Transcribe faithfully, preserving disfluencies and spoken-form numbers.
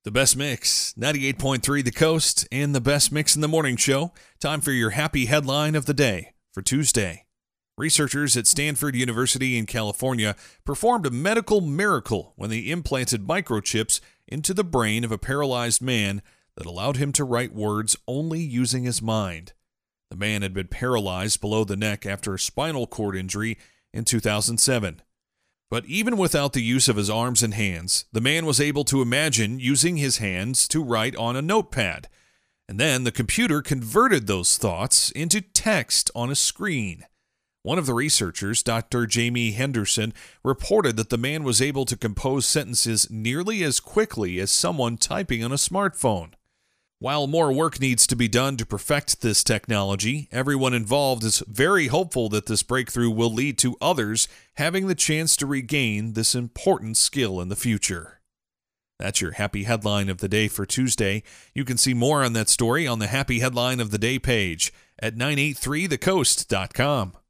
The best mix, ninety-eight point three The Coast, and the best mix in the morning show. Time for your happy headline of the day for Tuesday. Researchers at Stanford University in California performed a medical miracle when they implanted microchips into the brain of a paralyzed man that allowed him to write words only using his mind. The man had been paralyzed below the neck after a spinal cord injury in two thousand seven. But even without the use of his arms and hands, the man was able to imagine using his hands to write on a notepad. And then the computer converted those thoughts into text on a screen. One of the researchers, Doctor Jamie Henderson, reported that the man was able to compose sentences nearly as quickly as someone typing on a smartphone. While more work needs to be done to perfect this technology, everyone involved is very hopeful that this breakthrough will lead to others having the chance to regain this important skill in the future. That's your Happy Headline of the Day for Tuesday. You can see more on that story on the Happy Headline of the Day page at nine eighty-three the coast dot com.